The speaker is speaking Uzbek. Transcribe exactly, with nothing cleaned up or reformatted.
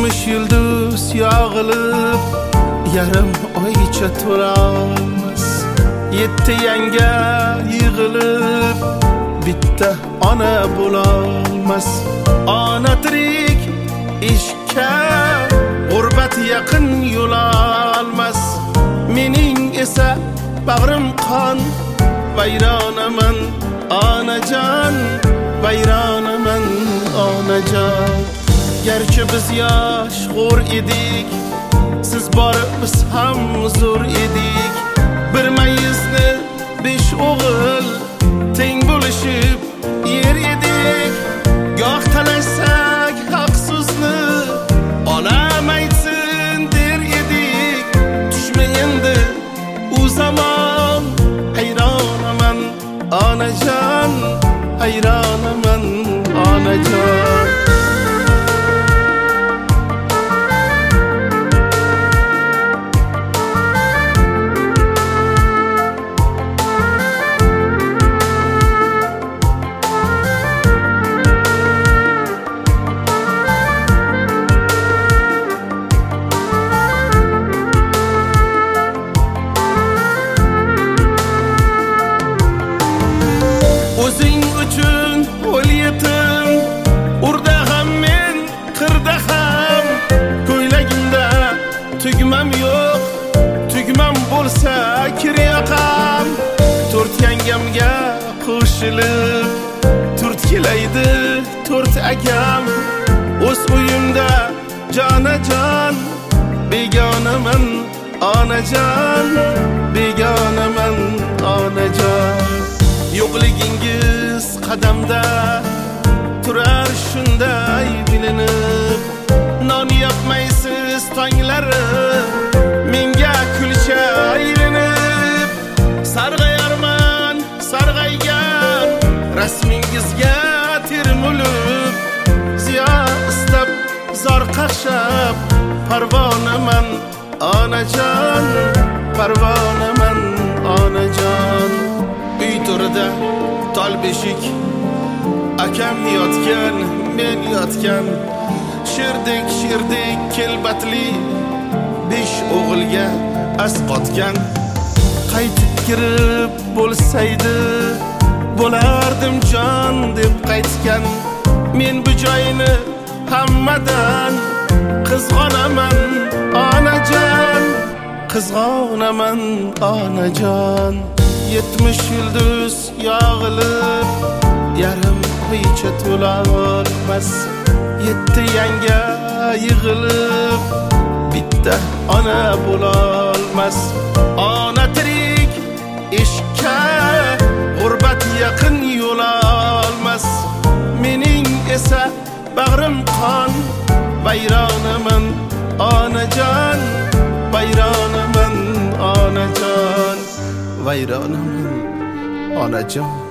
yetmish yulduz yog'ilib yarim oycha to'lolmas. Yetti yanga yig'ilib bitta ona bo'lolmas. Ona tirik ishga g'urbat yaqin yo'l olmas. Mening esa bag'rim qon, vayronaman onajon, vayronaman onajon. Garchi biz yosh g'o'r edik, siz borib biz ham zo'r edik. Bir mayizni besh o'g'il teng bo'lishib yer edik. Goh talashsak haq so'zni olam aytsin der edik. Tushma endi u zamon, hayronaman onajon, hayronaman onajon. O'zing uchun o'l yetim, urda ham men qirda ham. Ko'ylagimda tugmam yo'q, tugmam bo'lsa kir yoqam. To'rt yangamga qo'shilib to'rt kelaydi to'rt akam. O'z uyimda jonajon, begonaman onajon, begonaman onajon. Yo'qligingiz qadamda turar shunday bilinib. Non yopmaysiz tonglari menga kulcha aylanib. Sarg'ayarman sarg'aygan rasmingizga termulib. Ziyo istab zor qaqshab parvonaman onajon, parvonaman onajon. Uy to'rida tol beshik, akam yotgan, men yotgan. Sherdek sherdek kelbatli besh o'g'ilga asqotgan. Qaytib kirib bo'lsaydi bo'lardim jon deb qaytgan. Men bu joyni hammadan qizg'onaman onajon, qizg'onaman onajon. Yetmish yulduz yog'ilib yarim oycha to'lolmas. Yetti yanga yig'ilib bitta ona bo'lolmas. Ona tirik ishga g'urbat yaqin yo'l olmas. Mening esa bag'rim qon, vayronaman onajon, vayronaman onajon, vayronaman onajon.